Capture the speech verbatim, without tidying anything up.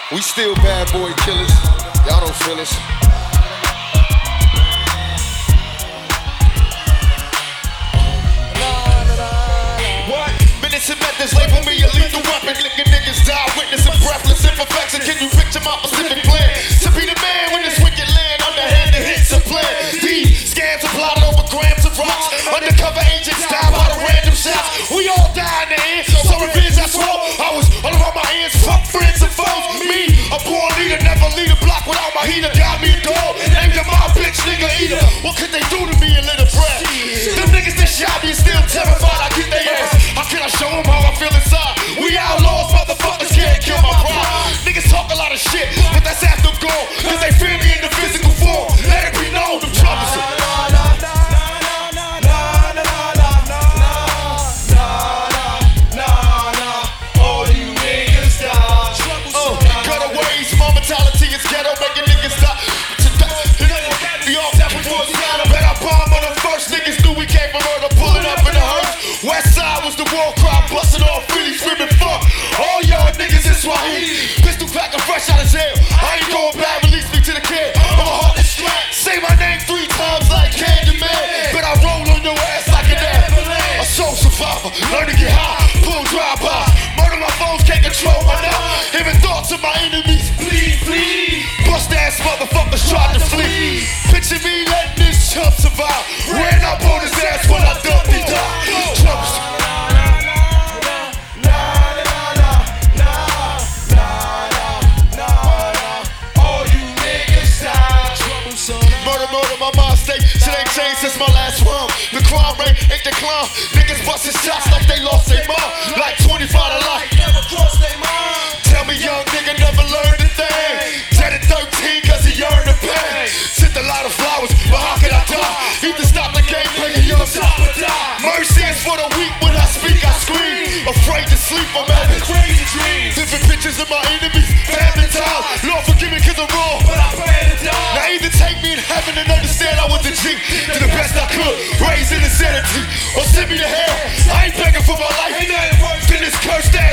We still bad boy killers. Y'all don't feel us. What? Minutes and methods label me a lethal weapon. Licking niggas die, witnessing breathless imperfection. Can you picture my specific plan? To be the man when this wicked land underhanded hits a plan. These scams are plotted over grams of rocks. Undercover agents die by the random shots. We all die in the end, so revenge I swore. I was all around my hands, fuck friends and foes. Me, a born leader, never lead a block without my heater. Got me a dog, named him my bitch nigga eater. What could they do to me in little breath? Them niggas that shot me is still terrified. I get their ass. How can I show them how I feel inside? We outlaws, motherfuckers can't kill my pride. Niggas talk a lot of shit, but that's after goal. Cause they fear me in the physical form. Let it be known, them troublesome. Ghetto making niggas stop. The off that before Seattle. Bet I bomb on the first niggas knew we came from murder. Pulling up in the hearse. West side was the war cry. Busting off Philly screaming fuck. All y'all niggas is Swahili. Pistol cracking fresh out of jail. I ain't going back, release me to the kid. I'm a heartless slap. Say my name three times like Candyman. Bet I roll on your ass like an ambulance. A soul survivor. Learn to get high. Full drive-by. Murder my phones can't control my now. Hearing thoughts of my enemies. Please, please. Bust ass motherfuckers tried to flee. Picture me letting this chump survive. Ran up on his ass when I dumped his die. Chumps. All you niggas die. Murder, murder, my mind state. Shit ain't changed since my last run. The crime rate ain't declined. Niggas busting shots like they lost their mind. Like twenty-five to life. Never crossed their mind. Tell me young nigga never learned a thing. Dead at thirteen cause he earned the pain. Sent a lot of flowers, but how could I die? Either stop the game, play a young top or die. Mercy is for the weak, when I speak I scream. Afraid to sleep, I'm having crazy dreams. Different pictures of my enemies, family time. Lord forgive me cause I'm wrong, but I plan to die. Now either take me in heaven and understand I was a G. Do the best I could, raise in insanity. Or send me to hell, I ain't begging for my life. Ain't nothing worse than this cursed ass.